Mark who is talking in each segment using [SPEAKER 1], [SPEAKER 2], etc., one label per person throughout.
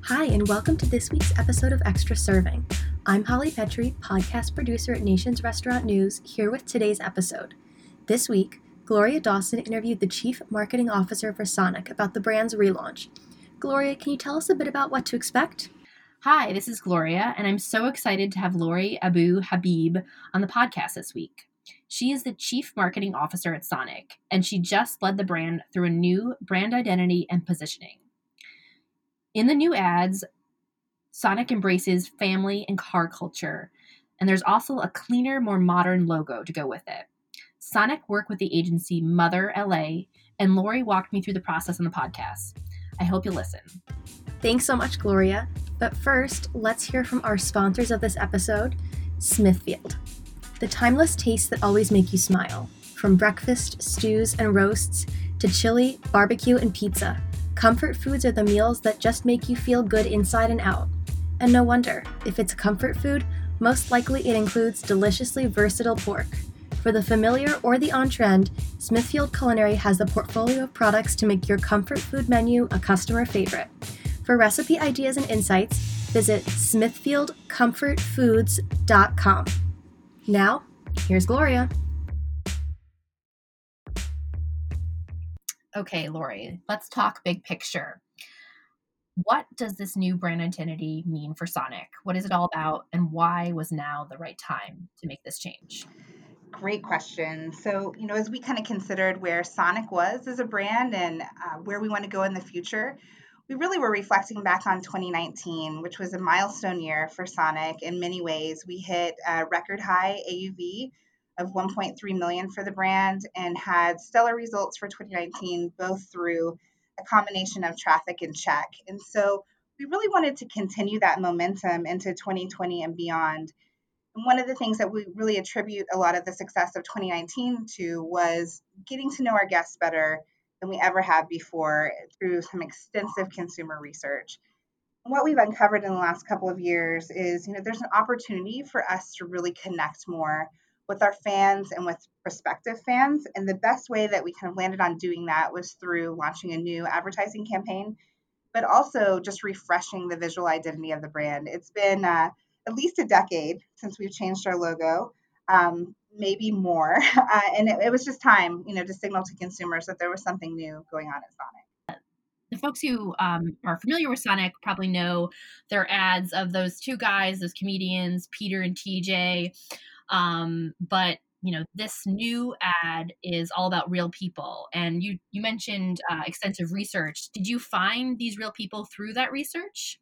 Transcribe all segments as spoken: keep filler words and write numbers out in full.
[SPEAKER 1] Hi, and welcome to this week's episode of Extra Serving. I'm Holly Petrie, podcast producer at Nation's Restaurant News, here with today's episode. This week, Gloria Dawson interviewed the Chief Marketing Officer for Sonic about the brand's relaunch. Gloria, can you tell us a bit about what to expect?
[SPEAKER 2] Hi, this is Gloria, and I'm so excited to have Lori Abu Habib on the podcast this week. She is the Chief Marketing Officer at Sonic, and she just led the brand through a new brand identity and positioning. In the new ads, Sonic embraces family and car culture, and there's also a cleaner, more modern logo to go with it. Sonic worked with the agency Mother L A, and Lori walked me through the process on the podcast. I hope you listen.
[SPEAKER 1] Thanks so much, Gloria. But first, let's hear from our sponsors of this episode, Smithfield. The timeless tastes that always make you smile. From breakfast, stews, and roasts, to chili, barbecue, and pizza, comfort foods are the meals that just make you feel good inside and out. And no wonder, if it's a comfort food, most likely it includes deliciously versatile pork. For the familiar or the on-trend, Smithfield Culinary has the portfolio of products to make your comfort food menu a customer favorite. For recipe ideas and insights, visit smithfield comfort foods dot com. Now, here's Gloria.
[SPEAKER 2] Okay, Lori, let's talk big picture. What does this new brand identity mean for Sonic? What is it all about, and why was now the right time to make this change?
[SPEAKER 3] Great question. So, you know, as we kind of considered where Sonic was as a brand and uh, where we want to go in the future, we really were reflecting back on twenty nineteen, which was a milestone year for Sonic in many ways. We hit a record high A U V of one point three million for the brand and had stellar results for twenty nineteen, both through a combination of traffic and check. And so we really wanted to continue that momentum into twenty twenty and beyond. And one of the things that we really attribute a lot of the success of twenty nineteen to was getting to know our guests better than we ever have before through some extensive consumer research. And what we've uncovered in the last couple of years is, you know, there's an opportunity for us to really connect more with our fans and with prospective fans. And the best way that we kind of landed on doing that was through launching a new advertising campaign, but also just refreshing the visual identity of the brand. It's been uh, at least a decade since we've changed our logo, um, maybe more. Uh, and it, it was just time, you know, to signal to consumers that there was something new going on at Sonic.
[SPEAKER 2] The folks who um, are familiar with Sonic probably know their ads of those two guys, those comedians, Peter and T J. Um, but you know, this new ad is all about real people. And you you mentioned uh, extensive research. Did you find these real people through that research?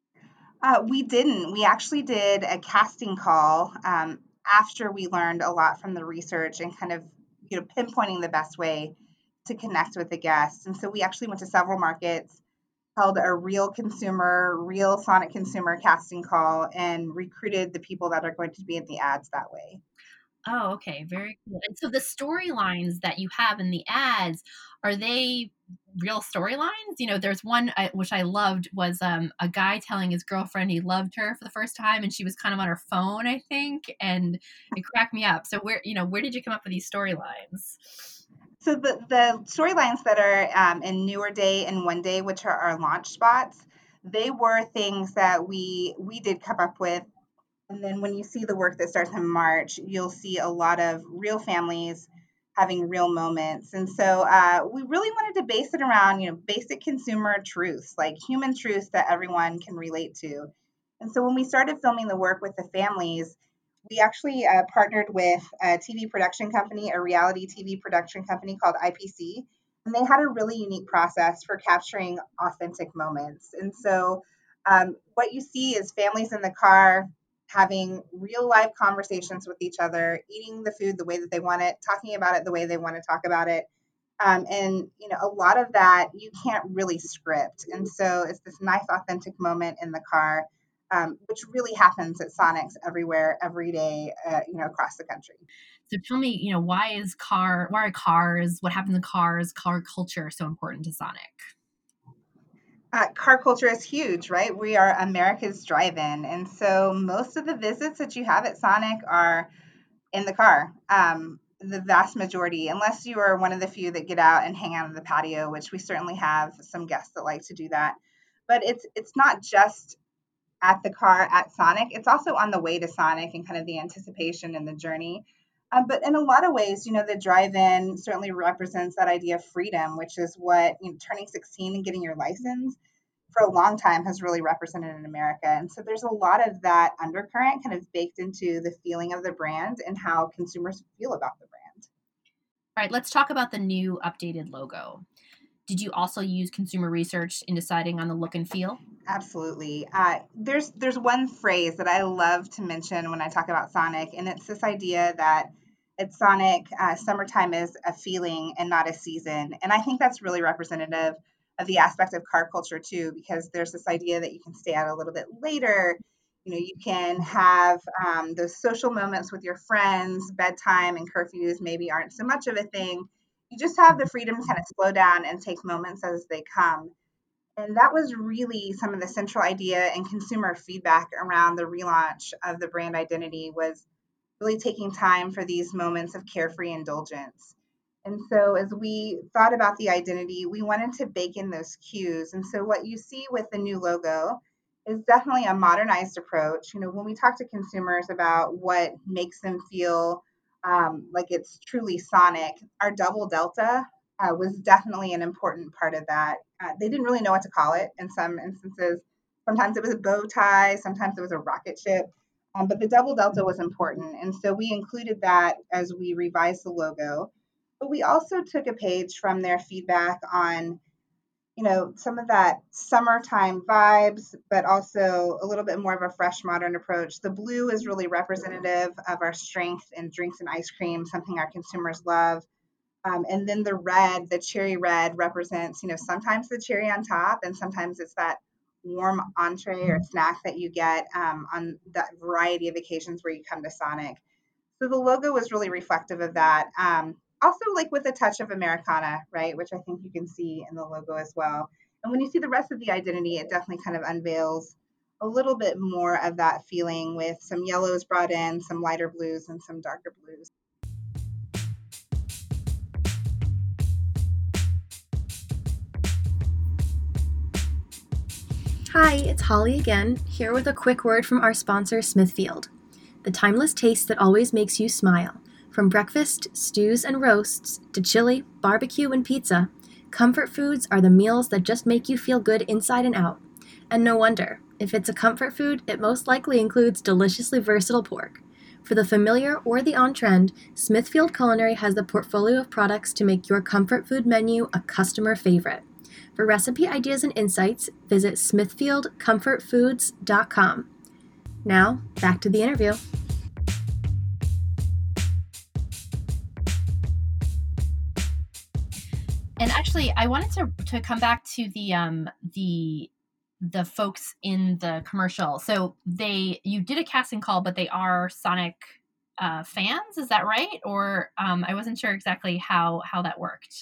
[SPEAKER 3] Uh, we didn't. We actually did a casting call um, after we learned a lot from the research and kind of, you know, pinpointing the best way to connect with the guests. And so we actually went to several markets, held a real consumer, real Sonic consumer casting call, and recruited the people that are going to be in the ads that way.
[SPEAKER 2] Oh, okay. Very cool. And so the storylines that you have in the ads, are they real storylines? You know, there's one I, which I loved was um, a guy telling his girlfriend he loved her for the first time, and she was kind of on her phone, I think, and it cracked me up. So where, you know, where did you come up with these storylines?
[SPEAKER 3] So the, the storylines that are um, in Newer Day and One Day, which are our launch spots, they were things that we we did come up with. And then when you see the work that starts in March, you'll see a lot of real families having real moments. And so uh, we really wanted to base it around, you know, basic consumer truths, like human truths that everyone can relate to. And so when we started filming the work with the families, we actually uh, partnered with a T V production company, a reality T V production company called I P C. And they had a really unique process for capturing authentic moments. And so um, what you see is families in the car having real life conversations with each other, eating the food the way that they want it, talking about it the way they want to talk about it. Um, and you know, a lot of that you can't really script. And so it's this nice, authentic moment in the car, um, which really happens at Sonics everywhere, every day, uh, you know, across the country.
[SPEAKER 2] So tell me, you know, why is car, why are cars, what happens in cars, car culture so important to Sonic?
[SPEAKER 3] Uh, car culture is huge, right? We are America's drive-in, and so most of the visits that you have at Sonic are in the car. Um, the vast majority, unless you are one of the few that get out and hang out on the patio, which we certainly have some guests that like to do that. but it's it's not just at the car at Sonic. It's also on the way to Sonic and kind of the anticipation and the journey. Um, but in a lot of ways, you know, the drive-in certainly represents that idea of freedom, which is what, you know, turning sixteen and getting your license for a long time has really represented in America. And so there's a lot of that undercurrent kind of baked into the feeling of the brand and how consumers feel about the brand.
[SPEAKER 2] All right, let's talk about the new updated logo. Did you also use consumer research in deciding on the look and feel?
[SPEAKER 3] Absolutely. Uh, there's there's one phrase that I love to mention when I talk about Sonic, and it's this idea that at Sonic, uh, summertime is a feeling and not a season. And I think that's really representative of the aspect of car culture too, because there's this idea that you can stay out a little bit later. You know, you can have um, those social moments with your friends, bedtime and curfews maybe aren't so much of a thing. You just have the freedom to kind of slow down and take moments as they come. And that was really some of the central idea and consumer feedback around the relaunch of the brand identity was really taking time for these moments of carefree indulgence. And so as we thought about the identity, we wanted to bake in those cues. And so what you see with the new logo is definitely a modernized approach. You know, when we talk to consumers about what makes them feel um, like it's truly Sonic, our double delta uh, was definitely an important part of that. Uh, they didn't really know what to call it in some instances. Sometimes it was a bow tie, sometimes it was a rocket ship. Um, but the double delta was important. And so we included that as we revised the logo. But we also took a page from their feedback on, you know, some of that summertime vibes, but also a little bit more of a fresh modern approach. The blue is really representative of our strength in drinks and ice cream, something our consumers love. Um, and then the red, the cherry red represents, you know, sometimes the cherry on top, and sometimes it's that warm entree or snack that you get um, on that variety of occasions where you come to Sonic. So the logo was really reflective of that. Um, also, like with a touch of Americana, right, which I think you can see in the logo as well. And when you see the rest of the identity, it definitely kind of unveils a little bit more of that feeling with some yellows brought in, some lighter blues, and some darker blues.
[SPEAKER 1] Hi, it's Holly again, here with a quick word from our sponsor, Smithfield. The timeless taste that always makes you smile. From breakfast, stews, and roasts, to chili, barbecue, and pizza, comfort foods are the meals that just make you feel good inside and out. And no wonder. If it's a comfort food, it most likely includes deliciously versatile pork. For the familiar or the on-trend, Smithfield Culinary has the portfolio of products to make your comfort food menu a customer favorite. For recipe ideas and insights, visit smithfield comfort foods dot com. Now, back to the interview.
[SPEAKER 2] And actually, I wanted to to come back to the um the the folks in the commercial. So they you did a casting call, but they are Sonic uh, fans. Is that right? Or um, I wasn't sure exactly how how that worked.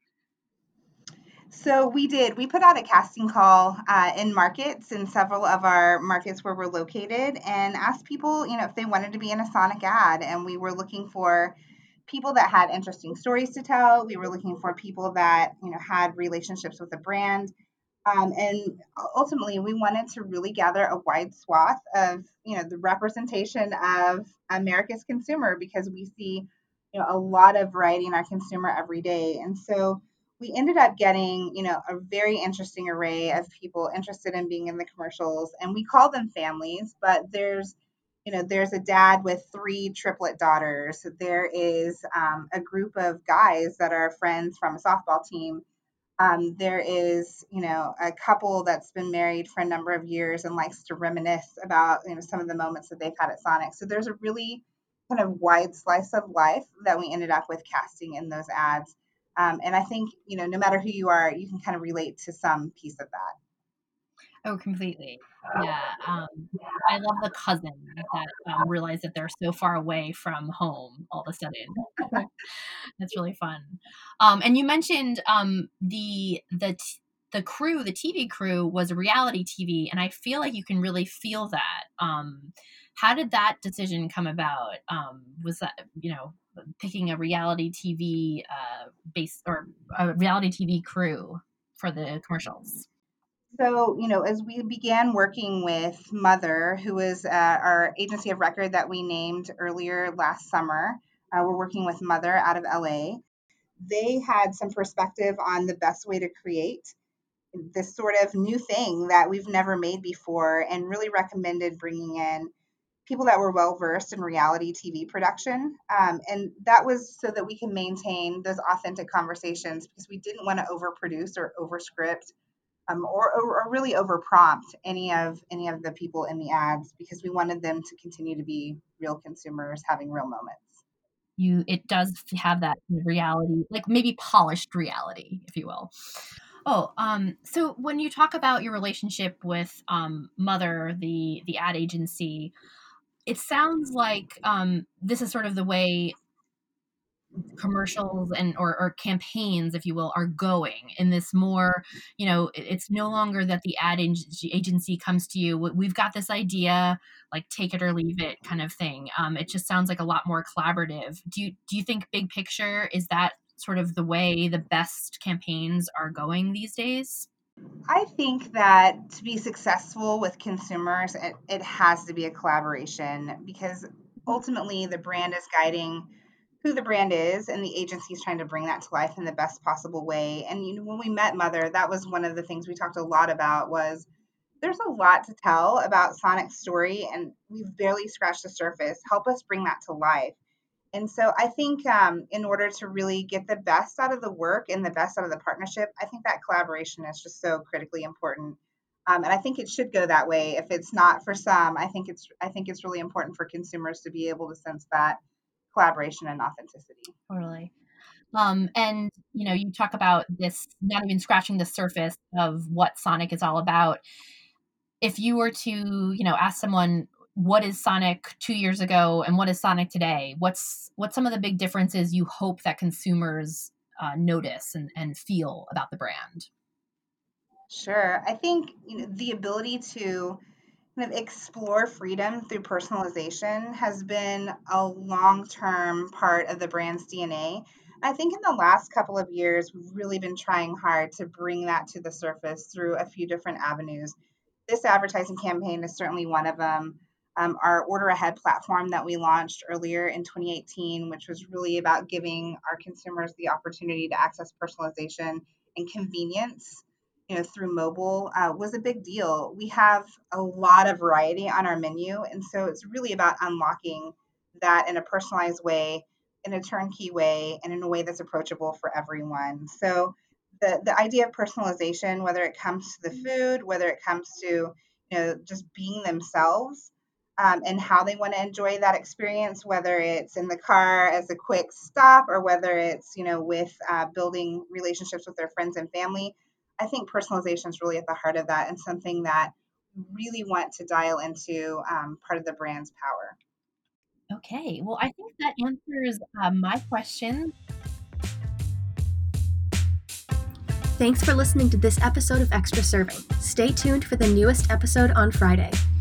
[SPEAKER 3] So we did. We put out a casting call uh, in markets, in several of our markets where we're located, and asked people, you know, if they wanted to be in a Sonic ad. And we were looking for people that had interesting stories to tell. We were looking for people that, you know, had relationships with the brand. Um, and ultimately, we wanted to really gather a wide swath of, you know, the representation of America's consumer, because we see, you know, a lot of variety in our consumer every day. And so we ended up getting, you know, a very interesting array of people interested in being in the commercials. And we call them families, but there's, you know, there's a dad with three triplet daughters. There is um, a group of guys that are friends from a softball team. Um, there is, you know, a couple that's been married for a number of years and likes to reminisce about, you know, some of the moments that they've had at Sonic. So there's a really kind of wide slice of life that we ended up with casting in those ads. Um, and I think, you know, no matter who you are, you can kind of relate to some piece of that.
[SPEAKER 2] Oh, completely. Yeah. Um, I love the cousins that um, realize that they're so far away from home all of a sudden. That's really fun. Um, and you mentioned um, the the t- the crew, the T V crew was reality T V, and I feel like you can really feel that. Um, how did that decision come about? Um, was that, you know, picking a reality T V uh, base or a reality T V crew for the commercials?
[SPEAKER 3] So, you know, as we began working with Mother, who was uh, our agency of record that we named earlier last summer, uh, we're working with Mother out of L A. They had some perspective on the best way to create this sort of new thing that we've never made before, and really recommended bringing in people that were well versed in reality T V production. Um, and that was so that we can maintain those authentic conversations, because we didn't want to overproduce or overscript um, or, or, or really overprompt any of any of the people in the ads, because we wanted them to continue to be real consumers having real moments.
[SPEAKER 2] You, it does have that reality, like maybe polished reality, if you will. Oh, um, so when you talk about your relationship with um, Mother, the the ad agency, it sounds like um, this is sort of the way commercials and or, or campaigns, if you will, are going in this more, you know, it- it's no longer that the ad agency agency comes to you, "We- we've got this idea, like take it or leave it kind of thing. Um, it just sounds like a lot more collaborative. Do you, do you think big picture, is that sort of the way the best campaigns are going these days?
[SPEAKER 3] I think that to be successful with consumers, it, it has to be a collaboration, because ultimately the brand is guiding who the brand is, and the agency is trying to bring that to life in the best possible way. And you know, when we met Mother, that was one of the things we talked a lot about, was there's a lot to tell about Sonic's story, and we've barely scratched the surface. Help us bring that to life. And so I think um, in order to really get the best out of the work and the best out of the partnership, I think that collaboration is just so critically important. Um, and I think it should go that way. If it's not for some, I think it's I think it's really important for consumers to be able to sense that collaboration and authenticity.
[SPEAKER 2] Totally. Um, and you know, you talk about this not even scratching the surface of what Sonic is all about. If you were to, you know, ask someone what is Sonic two years ago and what is Sonic today, what's what's some of the big differences you hope that consumers uh, notice and, and feel about the brand?
[SPEAKER 3] Sure. I think you know the ability to kind of explore freedom through personalization has been a long-term part of the brand's D N A. I think in the last couple of years, we've really been trying hard to bring that to the surface through a few different avenues. This advertising campaign is certainly one of them. Um, our order ahead platform that we launched earlier in twenty eighteen, which was really about giving our consumers the opportunity to access personalization and convenience, you know, through mobile, uh, was a big deal. We have a lot of variety on our menu, and so it's really about unlocking that in a personalized way, in a turnkey way, and in a way that's approachable for everyone. So the the idea of personalization, whether it comes to the food, whether it comes to you know just being themselves, um, and how they want to enjoy that experience, whether it's in the car as a quick stop, or whether it's you know with uh, building relationships with their friends and family. I think personalization is really at the heart of that, and something that we really want to dial into, um, part of the brand's power.
[SPEAKER 2] Okay, well, I think that answers uh, my question.
[SPEAKER 1] Thanks for listening to this episode of Extra Serving. Stay tuned for the newest episode on Friday.